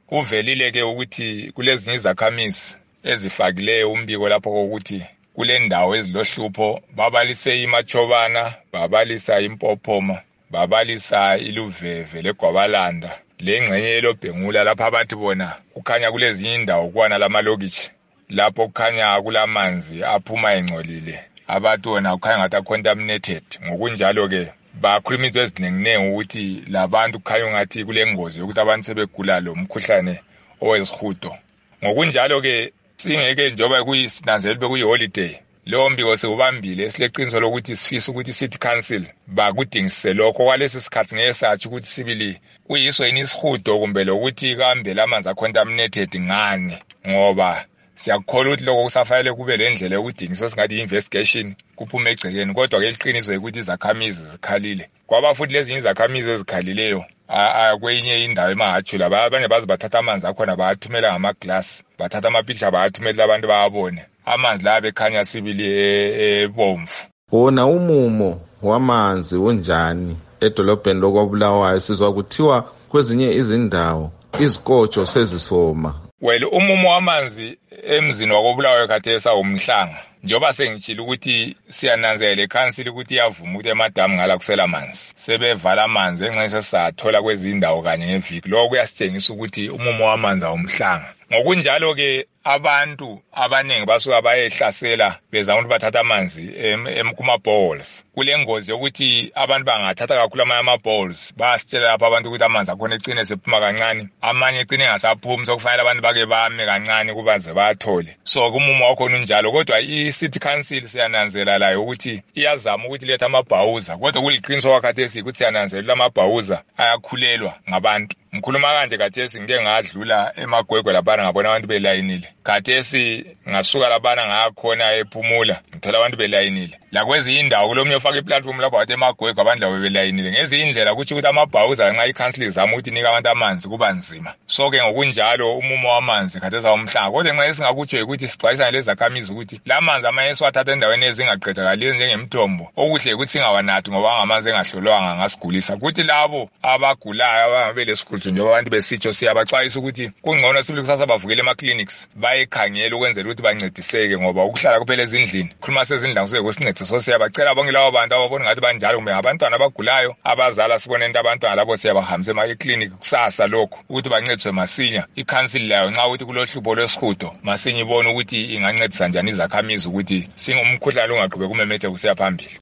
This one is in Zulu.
Kuvelile ke ukuthi kulezinye izakhamizi ezifakileyo umbiko lapho kokuthi kule ndawo ezilohlupho babalise iMachobana, babalisa iMpophoma, babalisa iLuveve leGwabalanda lengxenye yeLobhengula lapha abantu bona kukhanya kulezinye indawo kwana lamalokitshi lapho kukhanya kulamanzi aphuma engcolile abantu bona kukhanya ngathi contaminated. Ngokunjalo ke bakhulumiswa ezinenginengi ukuthi labantu kukhanya ngathi kulengozi ukuthi abantu sebegula lo mkhuhlane owezihudo. Ngokunjalo ke singeke njoba kuyisinanzelo bekuyiholiday lo mbiko siubambile sileqiniso lokuthi sifisa ukuthi city council bakudingisise lokho kwalesi sikhathi ngesathi ukuthi sibili kuyiso yini isihudo kumbe lokuthi kambe lamanzi acontaminated ngani, ngoba siyakholwa ukuthi lokho kusafanele kube lendlela yokudingiswa singathi investigation kuphume egcekeni. Kodwa ke iqiniso ukuthi izakhamizi zikhalile kwaba futhi lezinye izakhamizi ezikhalileyo kwenye indawo eMahachula abanye bazi bathatha amanzi akhona bayathumela ngamaglass, bathatha amapicture bayathumela abantu bayabone amanzi la bekhanya sibili ebomvu. Wona umumo wamanzi unjani edolobheni loKwaBulawayo? Sizwa kuthiwa kwezinye izindawo izikotsho sezisoma. Well, umumo wamanzi emzini wakoBulawayo khathesi awumhlanga. Njoba sengitshila ukuthi siyananzela eCouncil ukuthi iyavuma ukuthi emadamu ngala kusela amanzi. Sebevala amanzi engxenye sesathola kwezindawo kanye ngeviki. Lokho kuyasitshengisa ukuthi umumo wamanzi awumhlanga. Ngokunjalo ke abantu abanengi basuka bayehlasela bezama ukuthi bathatha amanzi kuma-boreholes. Kulengozi yokuthi abantu bangathatha kakhulu ama-boreholes bayasitshela lapha abantu ukuthi amanzi akhona ecine sephuma kancane, amanye ecine engasaphumi sokufanele abantu bake bame kancane kubaze bathole. So kumumo wakhona unjalo, kodwa i-City Council siyananzela layo ukuthi iyazama ukuthi letha amabhawuza, kodwa kuliqiniso wakhathesi ukuthi siyananzelela amabhawuza ayakhulelwa ngabantu. Ngikhuluma kanje khathesi ngike ngadlula eMagwegwe labana ngabona abantu belayinile. Khathesi ngasuka labana ngakhona ePhumula ngithola abantu belayinile. La kwezinye indawo kulomnye ofaka iplatform lapho wathi eMagwegwe abantu labo belayinile. Ngezinye indlela ukuthi amabhawuza nxa iCouncil izama ukuthi inika abantu amanzi kuba nzima. So ke ngokunjalo umumo wamanzi khathesi awumhlanga. Kodwa nxa singakutsho ukuthi sixwayisana lezakhamizi ukuthi la manzi amanye esiwathatha endaweni ezingaqedakali njengemthombo okuhle ukuthi singawanathi ngoba ngamanzi engahlolwanga ngasigulisa. Kuthi labo abagulayo abangabe lesiguli njengoba abantu besitsho siyabaxwayisa ukuthi kungcono sibili kusasa bavukele ama-clinics bayekhangela ukwenzela ukuthi bancediseke, ngoba ukuhlala kuphela ezindlini khuluma sezindlini kusuke kusincede. So siyabacela bonke labo bantu ababona ngathi banjalo kumbe abantwana abagulayo abazala sibone into abantwana labo siyabahambisa ema-clinic kusasa lokho ukuthi bancediswe masinya. I-Council layo nxa ukuthi kulohlupho lwesihudo masinya ibone ukuthi ingancedisa njani izakhamizi ukuthi singumkhuhlane ungaqhubeka kumemetheka kusiya phambili.